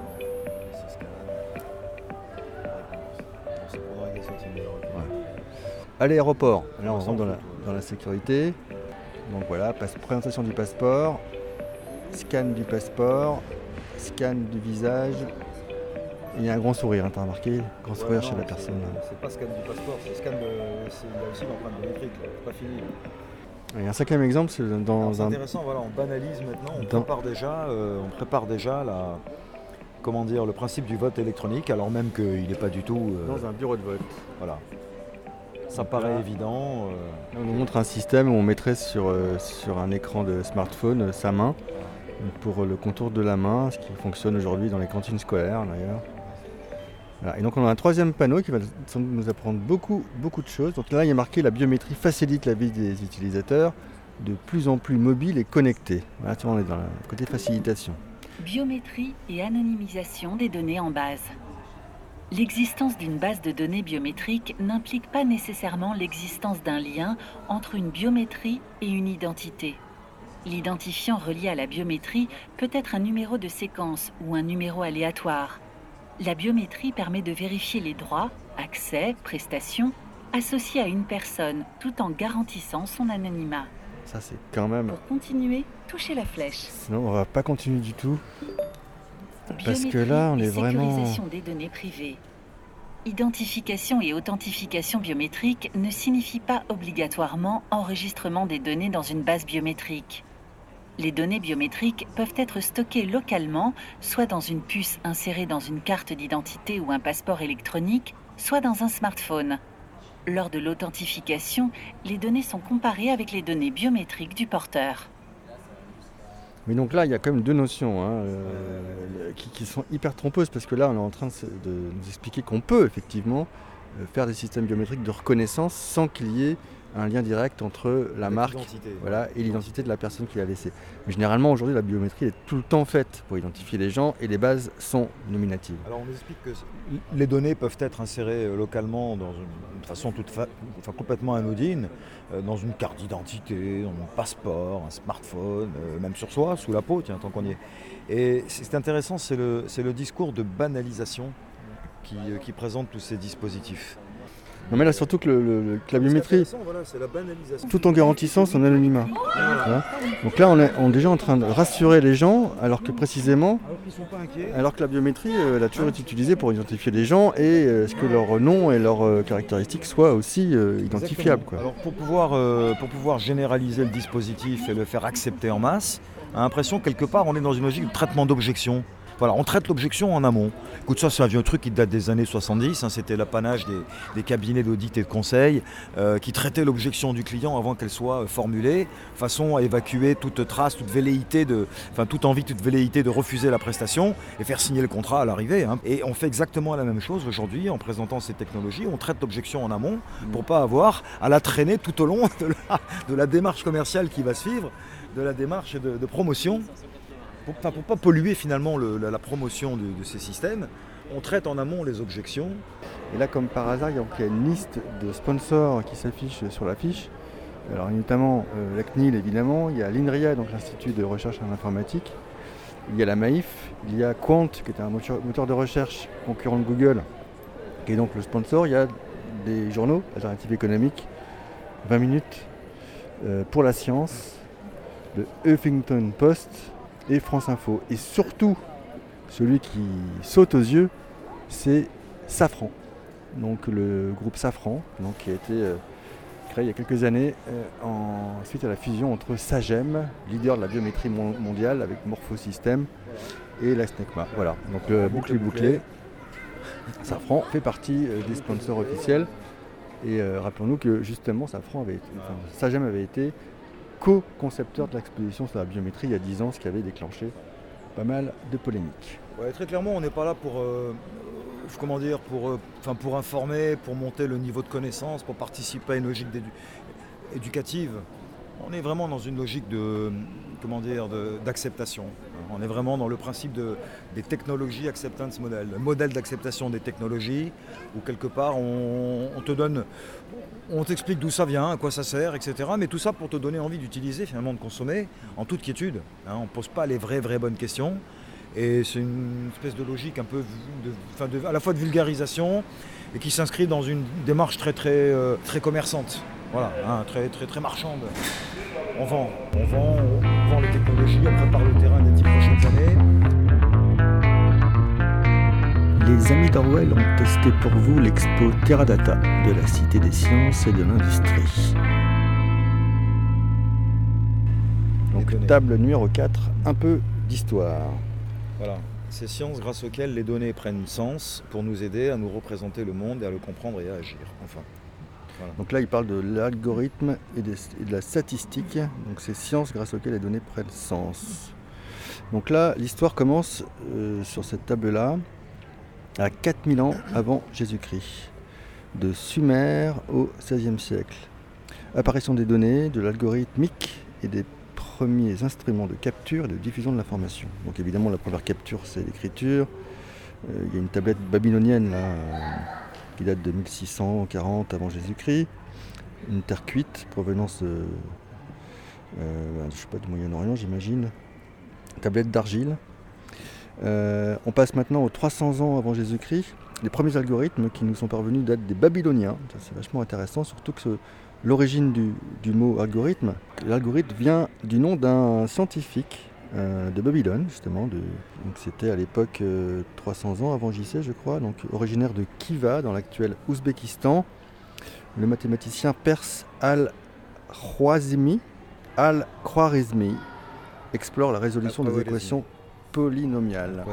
À l'aéroport, là on rentre dans la, dans la sécurité. Donc voilà, passe- présentation du passeport, scan du passeport, scan du visage. Il y a un grand sourire, hein, t'as remarqué? Grand sourire chez la personne. là. C'est pas scan du passeport, c'est scan de. c'est- Il y a aussi l'empreinte biométrique, là. C'est pas fini. Et un cinquième exemple, c'est Alors, dans C'est un. intéressant, voilà, on banalise maintenant, on Dans- prépare déjà, euh, on prépare déjà la, comment dire, le principe du vote électronique, alors même qu'il n'est pas du tout. euh, Dans un bureau de vote. Voilà. Ça paraît évident. euh, Là, on nous montre un système où on mettrait sur, euh, sur un écran de smartphone euh, sa main. pour le contour de la main, ce qui fonctionne aujourd'hui dans les cantines scolaires d'ailleurs. Voilà. Et donc on a un troisième panneau qui va nous apprendre beaucoup, beaucoup de choses. Donc là il y a marqué la biométrie facilite la vie des utilisateurs, de plus en plus mobile et connecté. Voilà, tu vois, on est dans le côté facilitation. Biométrie et anonymisation des données en base. L'existence d'une base de données biométrique n'implique pas nécessairement l'existence d'un lien entre une biométrie et une identité. L'identifiant relié à la biométrie peut être un numéro de séquence ou un numéro aléatoire. La biométrie permet de vérifier les droits, accès, prestations associés à une personne tout en garantissant son anonymat. Ça c'est quand même... Pour continuer, touchez la flèche. Sinon on va pas continuer du tout. Parce que là, on est vraiment... Sécurisation des données privées. Identification et authentification biométrique ne signifient pas obligatoirement enregistrement des données dans une base biométrique. Les données biométriques peuvent être stockées localement, soit dans une puce insérée dans une carte d'identité ou un passeport électronique, soit dans un smartphone. Lors de l'authentification, les données sont comparées avec les données biométriques du porteur. Mais donc là, il y a quand même deux notions hein, euh, qui, qui sont hyper trompeuses, parce que là, on est en train de, de nous expliquer qu'on peut effectivement euh, faire des systèmes biométriques de reconnaissance sans qu'il y ait un lien direct entre la Avec marque voilà, et l'identité de la personne qui l'a laissé. Mais généralement, aujourd'hui, la biométrie est tout le temps faite pour identifier les gens et les bases sont nominatives. Alors on nous explique que les données peuvent être insérées localement dans une, de façon toute fa... enfin, complètement anodine, euh, dans une carte d'identité, dans un passeport, un smartphone, euh, même sur soi, sous la peau, tiens, tant qu'on y est. Et c'est intéressant, c'est le, c'est le discours de banalisation qui, euh, qui présente tous ces dispositifs. Non mais là surtout que, le, le, que la biométrie, voilà, c'est la banalisation. tout en garantissant son anonymat. Voilà. Donc là on est, on est déjà en train de rassurer les gens, alors que précisément, Alors qu'ils sont pas inquiets. alors que la biométrie euh, elle a toujours été utilisée pour identifier les gens et euh, ce que leur nom et leurs euh, caractéristiques soient aussi euh, identifiables. Quoi. Alors pour pouvoir, euh, pour pouvoir généraliser le dispositif et le faire accepter en masse, on a l'impression que quelque part on est dans une logique de traitement d'objection. Voilà, on traite l'objection en amont. Écoute, ça c'est un vieux truc qui date des années soixante-dix, hein, c'était l'apanage des, des cabinets d'audit et de conseil euh, qui traitaient l'objection du client avant qu'elle soit formulée, façon à évacuer toute trace, toute velléité de, enfin toute envie, toute velléité de refuser la prestation et faire signer le contrat à l'arrivée. Hein. Et on fait exactement la même chose aujourd'hui en présentant ces technologies, on traite l'objection en amont pour pas avoir à la traîner tout au long de la, de la démarche commerciale qui va suivre, de la démarche de, de promotion. Pour ne pas polluer finalement le, la, la promotion de, de ces systèmes, on traite en amont les objections. Et là, comme par hasard, il y a une liste de sponsors qui s'affiche sur l'affiche. Alors notamment euh, la C N I L évidemment, il y a l'INRIA, donc l'Institut de recherche en informatique, il y a la Maïf, il y a Quant, qui est un moteur de recherche concurrent de Google, qui est donc le sponsor. Il y a des journaux, Alternative économique, vingt minutes euh, pour la science, le Huffington Post, et France Info. Et surtout, celui qui saute aux yeux, c'est Safran. Donc le groupe Safran, donc, qui a été euh, créé il y a quelques années euh, en, suite à la fusion entre Sagem, leader de la biométrie mon- mondiale avec Morphosystem, et la SNECMA. Voilà, donc le boucle est bouclé. Safran fait partie euh, des sponsors officiels. Et euh, rappelons-nous que justement Safran avait été, enfin, Sagem avait été co-concepteur de l'exposition sur la biométrie il y a dix ans, ce qui avait déclenché pas mal de polémiques. Ouais, très clairement, on n'est pas là pour, euh, comment dire, pour, euh, enfin, pour informer, pour monter le niveau de connaissance, pour participer à une logique d'édu- éducative. On est vraiment dans une logique de, comment dire, de, d'acceptation. On est vraiment dans le principe de, des technologies acceptance model, le modèle d'acceptation des technologies, où quelque part on, on te donne, on t'explique d'où ça vient, à quoi ça sert, et cetera. Mais tout ça pour te donner envie d'utiliser, finalement de consommer, en toute quiétude. Hein, on ne pose pas les vraies, vraies bonnes questions. Et c'est une espèce de logique un peu, de, enfin de, à la fois de vulgarisation, et qui s'inscrit dans une démarche très, très, euh, très commerçante. Voilà, hein, très, très, très marchande. On vend, on vend, on vend les technologies, on prépare le terrain des dix prochaines années. Les amis d'Orwell ont testé pour vous l'expo Teradata de la Cité des Sciences et de l'Industrie. Donc table numéro quatre, un peu d'histoire. Voilà, ces sciences grâce auxquelles les données prennent sens pour nous aider à nous représenter le monde et à le comprendre et à agir. Enfin. Voilà. Donc là, il parle de l'algorithme et, des, et de la statistique. Donc c'est sciences grâce auxquelles les données prennent sens. Donc là, l'histoire commence euh, sur cette table-là à quatre mille ans avant Jésus-Christ, de Sumer au seizième siècle. Apparition des données, de l'algorithmique et des premiers instruments de capture et de diffusion de l'information. Donc évidemment, la première capture, c'est l'écriture. Euh, il y a une tablette babylonienne là, euh, qui date de mille six cent quarante avant Jésus-Christ. Une terre cuite, provenance de, euh, je sais pas, du Moyen-Orient, j'imagine. Tablette d'argile. Euh, on passe maintenant aux trois cents ans avant Jésus-Christ. Les premiers algorithmes qui nous sont parvenus datent des Babyloniens. Ça, c'est vachement intéressant, surtout que ce, l'origine du, du mot algorithme, l'algorithme vient du nom d'un scientifique euh, de Babylone, justement. De, donc c'était à l'époque euh, trois cents ans avant J C, je crois, donc originaire de Khiva, dans l'actuel Ouzbékistan. Le mathématicien perse Al-Khwarizmi, Al-Khwarizmi explore la résolution des équations polynomiales.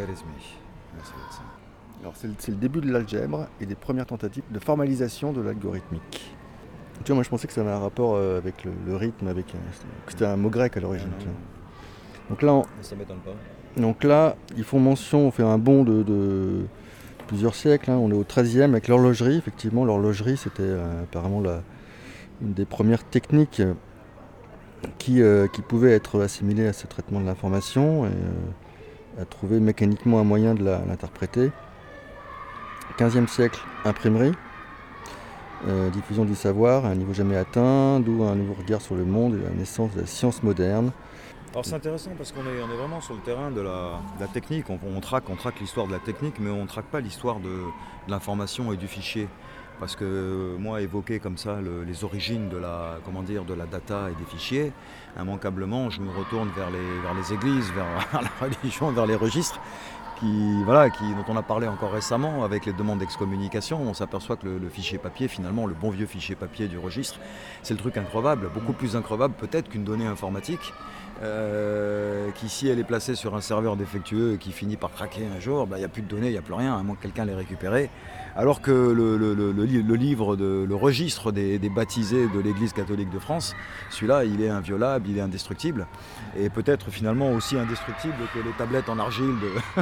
Alors c'est, c'est le début de l'algèbre et des premières tentatives de formalisation de l'algorithmique. Tu vois, moi je pensais que ça avait un rapport euh, avec le, le rythme, avec un, que c'était un mot grec à l'origine. Ah, non, non. Donc là, on, ça m'étonne pas. Donc là, ils font mention, on fait un bond de, de plusieurs siècles. Hein. On est au treizième avec l'horlogerie. Effectivement, l'horlogerie, c'était euh, apparemment la, une des premières techniques qui, euh, qui pouvait être assimilée à ce traitement de l'information et euh, à trouver mécaniquement un moyen de la, l'interpréter. quinzième siècle, imprimerie. Euh, diffusion du savoir à un niveau jamais atteint, d'où un nouveau regard sur le monde et la naissance de la science moderne. Alors c'est intéressant parce qu'on est, on est vraiment sur le terrain de la, de la technique, on, on, traque, on traque l'histoire de la technique, mais on ne traque pas l'histoire de, de l'information et du fichier. Parce que euh, moi, évoquer comme ça le, les origines de la, comment dire, de la data et des fichiers, immanquablement, je me retourne vers les, vers les églises, vers, vers la religion, vers les registres. Qui, voilà, qui, dont on a parlé encore récemment avec les demandes d'excommunication. On s'aperçoit que le, le fichier papier, finalement, le bon vieux fichier papier du registre, c'est le truc increvable, beaucoup plus increvable peut-être qu'une donnée informatique, euh, qui si elle est placée sur un serveur défectueux et qui finit par craquer un jour, il bah, n'y a plus de données, il n'y a plus rien, à moins que quelqu'un l'ait récupéré. Alors que le, le, le, le, le livre, de, le registre des, des baptisés de l'Église catholique de France, celui-là, il est inviolable, il est indestructible, et peut-être finalement aussi indestructible que les tablettes en argile de...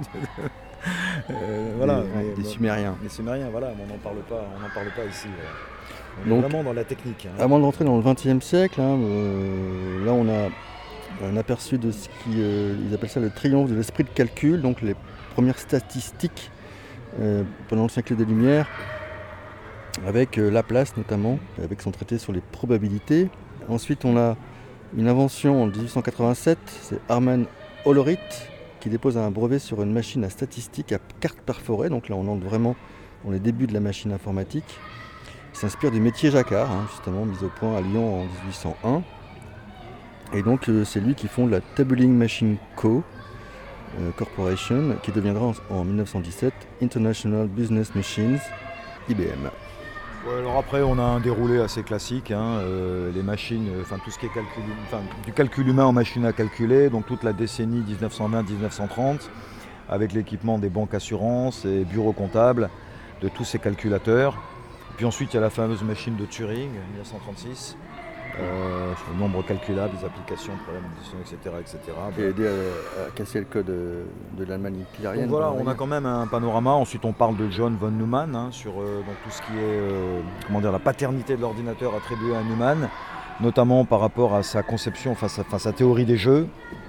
euh, voilà, des, mais, des bon, Sumériens. Les Sumériens, voilà, mais on n'en parle pas, on n'en parle pas ici. Voilà. On Donc, est vraiment dans la technique. Hein. Avant de rentrer dans le vingtième siècle, hein, euh, là on a un aperçu de ce qu'ils euh, appellent ça le triomphe de l'esprit de calcul, donc les premières statistiques euh, pendant le siècle des Lumières, avec euh, Laplace notamment, avec son traité sur les probabilités. Ensuite on a une invention en dix-huit cent quatre-vingt-sept, c'est Armand Hollerith qui dépose un brevet sur une machine à statistiques à carte perforée, donc là on entre vraiment dans les débuts de la machine informatique. Il s'inspire du métier Jacquard, hein, justement mis au point à Lyon en dix-huit cent un. Et donc euh, c'est lui qui fonde la Tabulating Machine Co. Euh, Corporation, qui deviendra en, en dix-neuf cent dix-sept International Business Machines, I B M. Ouais, alors après on a un déroulé assez classique, hein, euh, les machines, enfin euh, tout ce qui est calcul, enfin, du calcul humain en machine à calculer, donc toute la décennie dix-neuf cent vingt dix-neuf cent trente, avec l'équipement des banques assurances et bureaux comptables, de tous ces calculateurs. Puis ensuite il y a la fameuse machine de Turing, dix-neuf cent trente-six, euh, sur le nombre calculable, les applications, problèmes d'addition, et cetera, et cetera. Qui a aidé à, à casser le code de, de l'Allemagne hitlérienne. Donc voilà, on a quand même un panorama. Ensuite, on parle de John von Neumann hein, sur euh, donc tout ce qui est euh, comment dire, la paternité de l'ordinateur attribuée à Neumann, notamment par rapport à sa conception, enfin sa, enfin, sa théorie des jeux.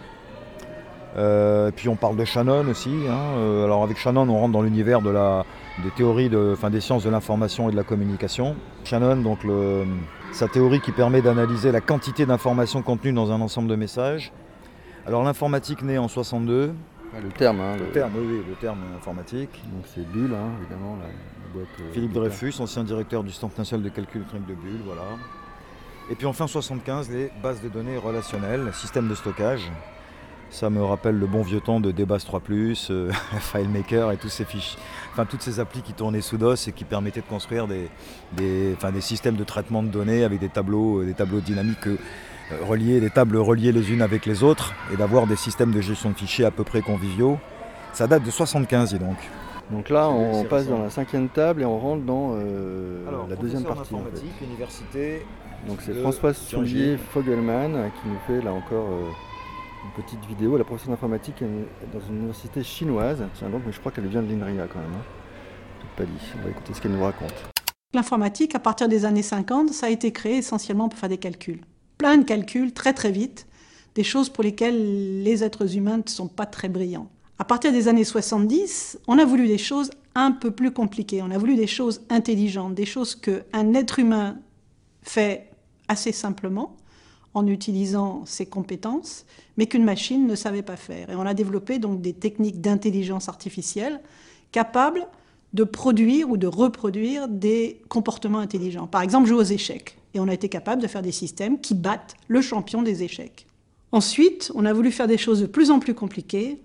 Euh, puis on parle de Shannon aussi. Hein. Euh, alors avec Shannon, on rentre dans l'univers de la, des théories, de, enfin, des sciences de l'information et de la communication. Shannon, donc le, sa théorie qui permet d'analyser la quantité d'informations contenues dans un ensemble de messages. Alors l'informatique naît en soixante-deux. Ah, le terme, hein, le, le terme, oui, oui, le terme informatique. Donc c'est Bull, hein, évidemment, la, la boîte. Euh, Philippe Dreyfus, ancien directeur du Centre national de calcul électronique de Bull, voilà. Et puis enfin soixante-quinze, les bases de données relationnelles, système de stockage. Ça me rappelle le bon vieux temps de D B A S trois plus, euh, FileMaker et tous ces fichiers, enfin toutes ces applis qui tournaient sous DOS et qui permettaient de construire des, des, enfin, des systèmes de traitement de données avec des tableaux, des tableaux dynamiques euh, reliés, des tables reliées les unes avec les autres et d'avoir des systèmes de gestion de fichiers à peu près conviviaux. Ça date de soixante-quinze, dis donc. Donc là, on passe dans la cinquième table et on rentre dans euh, Alors, la deuxième partie. Informatique, en fait. Université. Donc c'est François Soulier Fogelman qui nous fait là encore euh, Une petite vidéo, la professeure d'informatique est dans une université chinoise. Tiens donc, mais je crois qu'elle vient de l'INRIA quand même. Hein. Tout pas dit. On va écouter ce qu'elle nous raconte. L'informatique, à partir des années cinquante, ça a été créé essentiellement pour faire des calculs. Plein de calculs, très très vite, des choses pour lesquelles les êtres humains ne sont pas très brillants. À partir des années soixante-dix, on a voulu des choses un peu plus compliquées. On a voulu des choses intelligentes, des choses qu'un être humain fait assez simplement, en utilisant ses compétences, mais qu'une machine ne savait pas faire. Et on a développé donc des techniques d'intelligence artificielle capables de produire ou de reproduire des comportements intelligents. Par exemple, jouer aux échecs. Et on a été capable de faire des systèmes qui battent le champion des échecs. Ensuite, on a voulu faire des choses de plus en plus compliquées,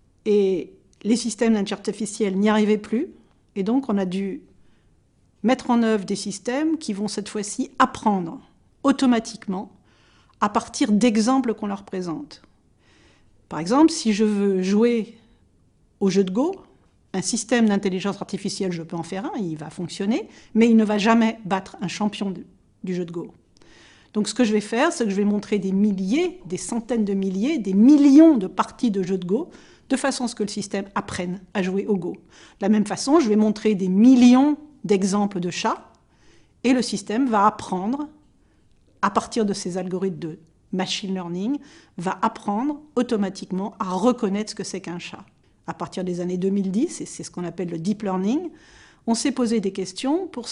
et les systèmes d'intelligence artificielle n'y arrivaient plus, et donc on a dû mettre en œuvre des systèmes qui vont cette fois-ci apprendre automatiquement à partir d'exemples qu'on leur présente. Par exemple, si je veux jouer au jeu de Go, un système d'intelligence artificielle, je peux en faire un, il va fonctionner, mais il ne va jamais battre un champion de, du jeu de Go. Donc ce que je vais faire, c'est que je vais montrer des milliers, des centaines de milliers, des millions de parties de jeux de Go, de façon à ce que le système apprenne à jouer au Go. De la même façon, je vais montrer des millions d'exemples de chats, et le système va apprendre, à partir de ces algorithmes de machine learning, va apprendre automatiquement à reconnaître ce que c'est qu'un chat. À partir des années deux mille dix, et c'est ce qu'on appelle le deep learning, on s'est posé des questions pour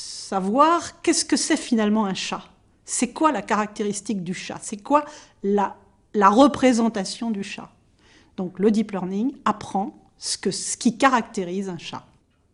savoir qu'est-ce que c'est finalement un chat. C'est quoi la caractéristique du chat? C'est quoi la, la représentation du chat? Donc le deep learning apprend ce, que, ce qui caractérise un chat.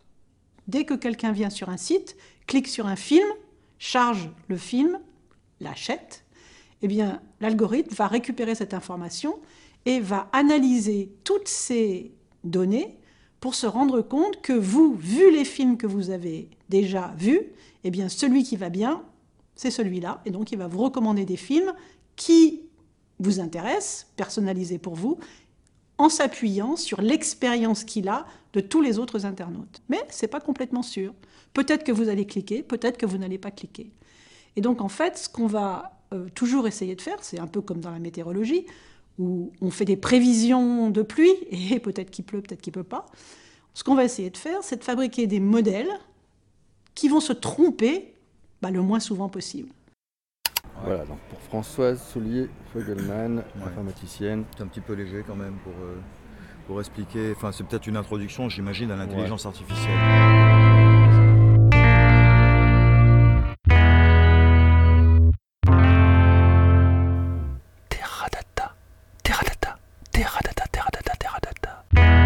Dès que quelqu'un vient sur un site, clique sur un film, charge le film, l'achète, eh bien l'algorithme va récupérer cette information et va analyser toutes ces données pour se rendre compte que vous, vu les films que vous avez déjà vus, eh bien celui qui va bien, c'est celui-là. Et donc il va vous recommander des films qui vous intéressent, personnalisés pour vous, en s'appuyant sur l'expérience qu'il a de tous les autres internautes. Mais ce n'est pas complètement sûr. Peut-être que vous allez cliquer, peut-être que vous n'allez pas cliquer. Et donc en fait, ce qu'on va euh, toujours essayer de faire, c'est un peu comme dans la météorologie, où on fait des prévisions de pluie, et peut-être qu'il pleut, peut-être qu'il ne pleut pas. Ce qu'on va essayer de faire, c'est de fabriquer des modèles qui vont se tromper bah, le moins souvent possible. Voilà, donc pour Françoise Soulier-Fogelman, ouais. Informaticienne. C'est un petit peu léger quand même pour, euh, pour expliquer, enfin c'est peut-être une introduction, j'imagine, à l'intelligence ouais. artificielle. Teradata, Teradata, Teradata, Teradata, Teradata.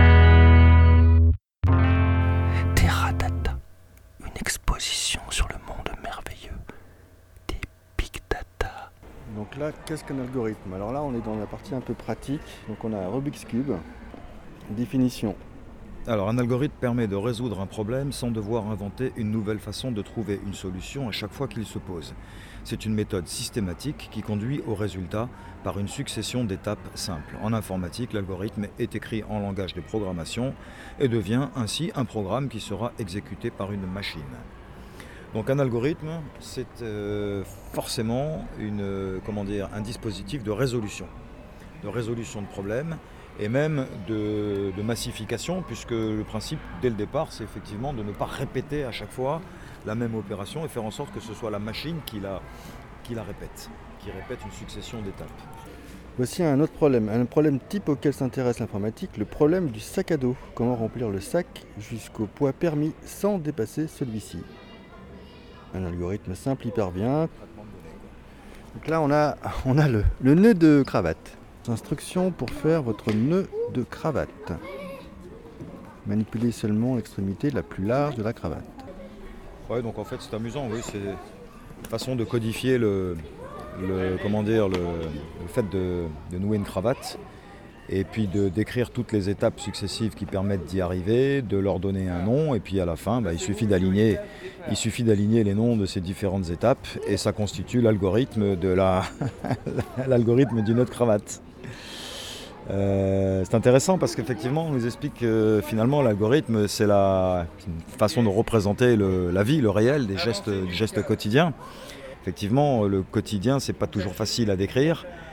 Teradata, une exposition sur le monde merveilleux des big data. Donc là, qu'est-ce qu'un algorithme? Alors là, on est dans la partie un peu pratique. Donc on a un Rubik's Cube. Définition. Alors un algorithme permet de résoudre un problème sans devoir inventer une nouvelle façon de trouver une solution à chaque fois qu'il se pose. C'est une méthode systématique qui conduit au résultat par une succession d'étapes simples. En informatique, l'algorithme est écrit en langage de programmation et devient ainsi un programme qui sera exécuté par une machine. Donc un algorithme, c'est euh, forcément une, euh, comment dire, un dispositif de résolution, de résolution de problèmes et même de, de massification, puisque le principe, dès le départ, c'est effectivement de ne pas répéter à chaque fois la même opération et faire en sorte que ce soit la machine qui la, qui la répète, qui répète une succession d'étapes. Voici un autre problème, un problème type auquel s'intéresse l'informatique, le problème du sac à dos. Comment remplir le sac jusqu'au poids permis sans dépasser celui-ci. Un algorithme simple y parvient. Donc là, on a, on a le, le nœud de cravate. Instructions pour faire votre nœud de cravate. Manipulez seulement l'extrémité la plus large de la cravate. Ouais, donc en fait, c'est amusant, oui, c'est une façon de codifier le, le comment dire, le, le fait de, de nouer une cravate. Et puis de décrire toutes les étapes successives qui permettent d'y arriver, de leur donner un nom, et puis à la fin, bah, il suffit d'aligner, il suffit d'aligner les noms de ces différentes étapes, et ça constitue l'algorithme de la, l'algorithme du nœud de cravate. Euh, c'est intéressant parce qu'effectivement, on nous explique que finalement l'algorithme, c'est la une façon de représenter le, la vie, le réel, des gestes, des gestes quotidiens. Effectivement, le quotidien, c'est pas toujours facile à décrire.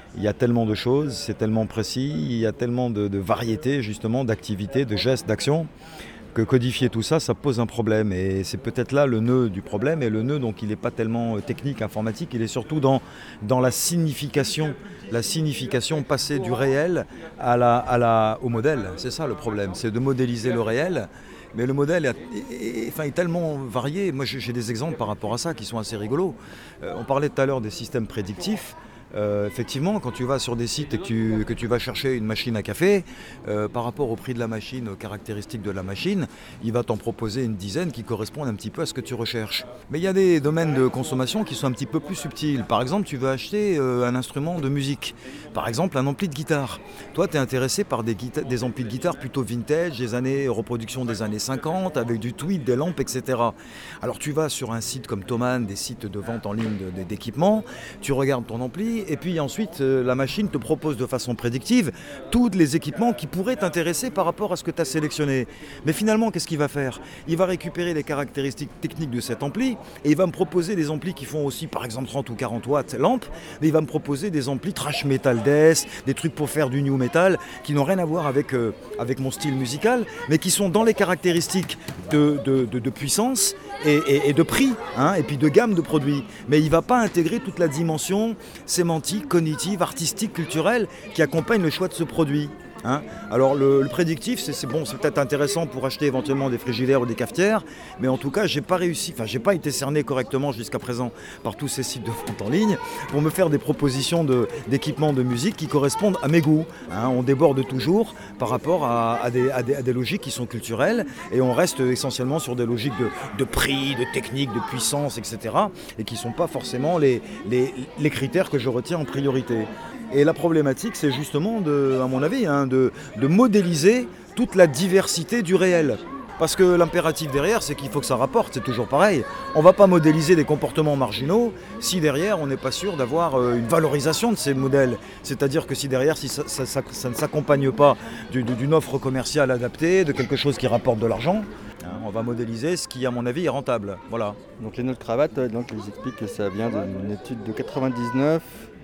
il y a tellement de choses, c'est tellement précis, il y a tellement de, de variétés justement, d'activités, de gestes, d'actions, que codifier tout ça, ça pose un problème. Et c'est peut-être là le nœud du problème. Et le nœud, donc, il n'est pas tellement technique, informatique, il est surtout dans, dans la signification, la signification passée du réel à la, à la, au modèle. C'est ça le problème, c'est de modéliser le réel. Mais le modèle est, est, est, enfin, est tellement varié. Moi, j'ai des exemples par rapport à ça qui sont assez rigolos. Euh, on parlait tout à l'heure des systèmes prédictifs. Euh, effectivement, quand tu vas sur des sites et que tu, que tu vas chercher une machine à café, euh, par rapport au prix de la machine, aux caractéristiques de la machine, il va t'en proposer une dizaine qui correspondent un petit peu à ce que tu recherches. Mais il y a des domaines de consommation qui sont un petit peu plus subtils. Par exemple, tu veux acheter euh, un instrument de musique, par exemple un ampli de guitare. Toi, tu es intéressé par des, des amplis de guitare plutôt vintage, des années reproduction des années cinquante, avec du tweed, des lampes, et cetera. Alors tu vas sur un site comme Thomann, des sites de vente en ligne d'équipements, tu regardes ton ampli, et puis ensuite euh, la machine te propose de façon prédictive tous les équipements qui pourraient t'intéresser par rapport à ce que tu as sélectionné. Mais finalement, qu'est-ce qu'il va faire? Il va récupérer les caractéristiques techniques de cet ampli et il va me proposer des amplis qui font aussi par exemple trente ou quarante watts lampes, mais il va me proposer des amplis trash metal death, des trucs pour faire du new metal qui n'ont rien à voir avec, euh, avec mon style musical, mais qui sont dans les caractéristiques de, de, de, de puissance et, et, et de prix, hein, et puis de gamme de produits. Mais il ne va pas intégrer toute la dimension sémantique, cognitive, artistique, culturelle qui accompagne le choix de ce produit. Hein. Alors le, le prédictif, c'est bon, c'est peut-être intéressant pour acheter éventuellement des frigidaires ou des cafetières, mais en tout cas, j'ai pas réussi, enfin, j'ai pas été cerné correctement jusqu'à présent par tous ces sites de vente en ligne pour me faire des propositions d'équipements de, de musique qui correspondent à mes goûts. Hein. On déborde toujours par rapport à, à, des, à, des, à des logiques qui sont culturelles et on reste essentiellement sur des logiques de, de prix, de technique, de puissance, et cetera et qui sont pas forcément les, les, les critères que je retiens en priorité. Et la problématique, c'est justement, de, à mon avis, hein, de, de modéliser toute la diversité du réel. Parce que l'impératif derrière, c'est qu'il faut que ça rapporte, c'est toujours pareil. On ne va pas modéliser des comportements marginaux si derrière, on n'est pas sûr d'avoir une valorisation de ces modèles. C'est-à-dire que si derrière, si ça, ça, ça, ça ne s'accompagne pas d'une offre commerciale adaptée, de quelque chose qui rapporte de l'argent, hein, on va modéliser ce qui, à mon avis, est rentable. Voilà. Donc les nœuds de cravate, donc, ils expliquent que ça vient d'une étude de quatre-vingt-dix-neuf.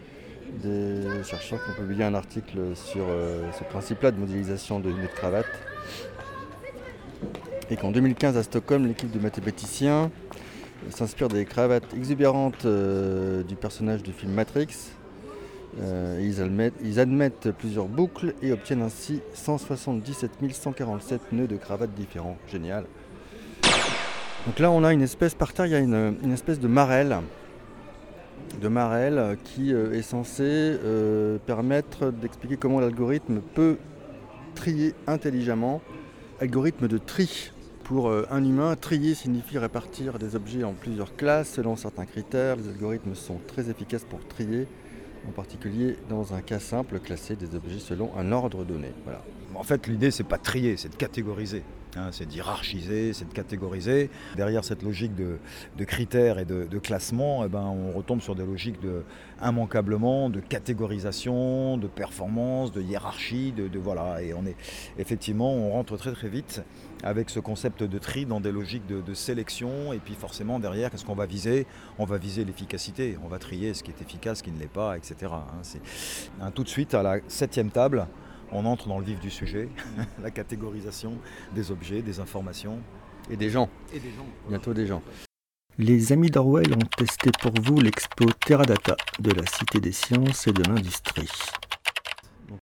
Des chercheurs qui ont publié un article sur euh, ce principe-là de modélisation de nœuds de cravate. Et qu'en deux mille quinze, à Stockholm, l'équipe de mathématiciens s'inspire des cravates exubérantes euh, du personnage du film Matrix. Euh, ils, admettent, ils admettent plusieurs boucles et obtiennent ainsi cent soixante-dix-sept mille cent quarante-sept nœuds de cravate différents. Génial. Donc là, on a une espèce, par terre, il y a une, une espèce de marelle. de Marel qui euh, est censé euh, permettre d'expliquer comment l'algorithme peut trier intelligemment. Algorithme de tri. Pour euh, un humain, trier signifie répartir des objets en plusieurs classes selon certains critères. Les algorithmes sont très efficaces pour trier, en particulier dans un cas simple, classer des objets selon un ordre donné. Voilà. En fait, l'idée, c'est pas de trier, c'est de catégoriser. Hein, c'est d'hiérarchiser, c'est de catégoriser. Derrière cette logique de, de critères et de, de classement, eh ben, on retombe sur des logiques de, immanquablement de catégorisation, de performance, de hiérarchie, de, de voilà. Et on est effectivement, on rentre très très vite avec ce concept de tri dans des logiques de, de sélection. Et puis forcément derrière, qu'est-ce qu'on va viser? On va viser l'efficacité. On va trier ce qui est efficace, ce qui ne l'est pas, et cetera. Hein, c'est, hein, tout de suite à la septième table. On entre dans le vif du sujet, la catégorisation des objets, des informations. Et des gens. Et des gens. Bientôt des gens. Les amis d'Orwell ont testé pour vous l'expo Teradata de la Cité des Sciences et de l'Industrie.